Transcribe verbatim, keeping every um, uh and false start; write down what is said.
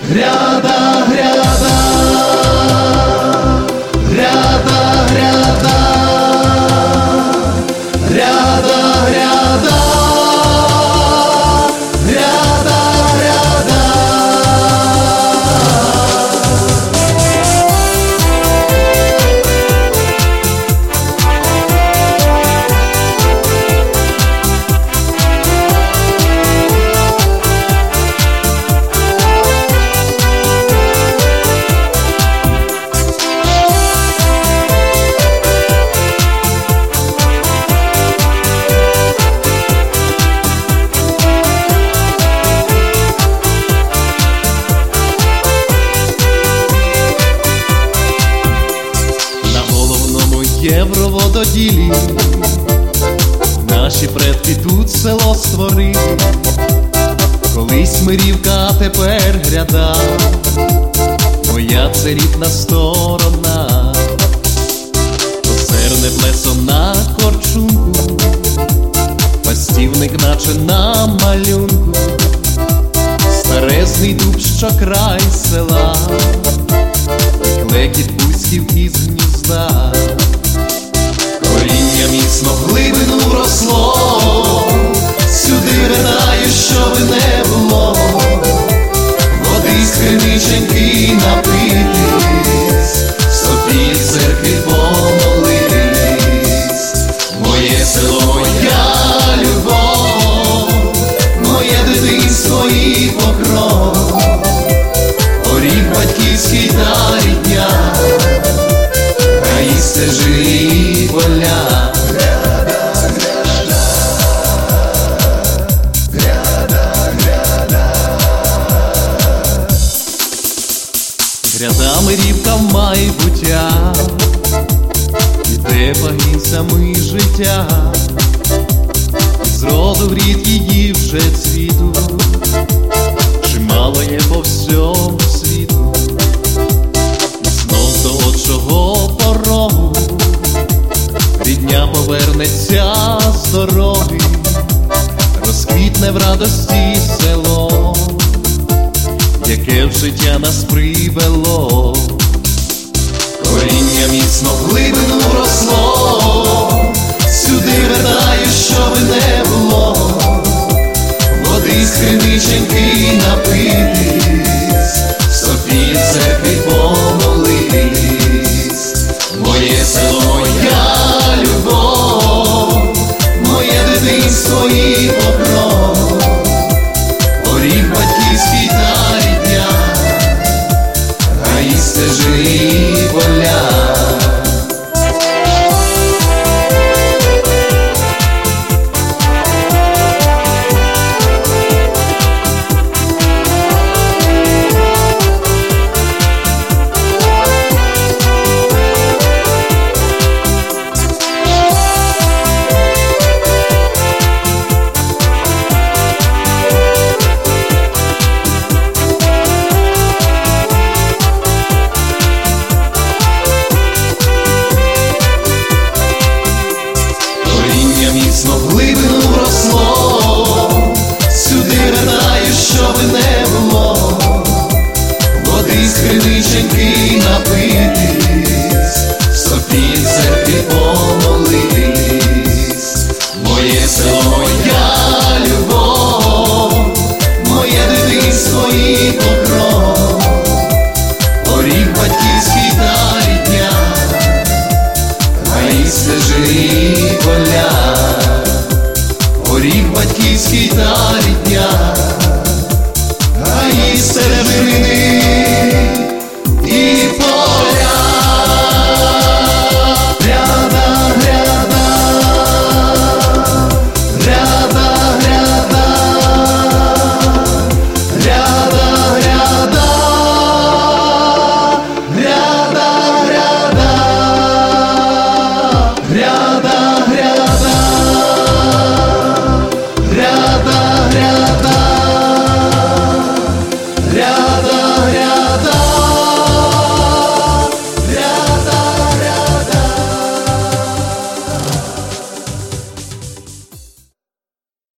Гряда, гряда, гряда, гряда, гряда, гряда, гряда, гряда. Євровододілі наші предки тут село створили. Колись Мирівка, а тепер гряда, моя це рідна сторона. Озерне плесо на корчунку, пастівник наче на малюнку, старезний дуб, що край села, клекіт бузьків із гнізда. Коріння міцно в глибину вросло, сюди ридаю, щоби не було води з криниченьки напитись, Софії церкві помолитись. Моє село, моя любов, моє дитинство і покров, оріх батьківський та рідня, гаї, стежі, поля. Гряда Мирівка в майбуття, іде пагінцями життя, з роду в рід її вже цвіту, чимало є по всьому світу. І знов до отчого порогу рідня повернеться з дороги, розквітне в радості село, яке в життя нас привело. Коріння міцно в глибину вросло, сюди вертаю, щоби не було води з криниченьки напити.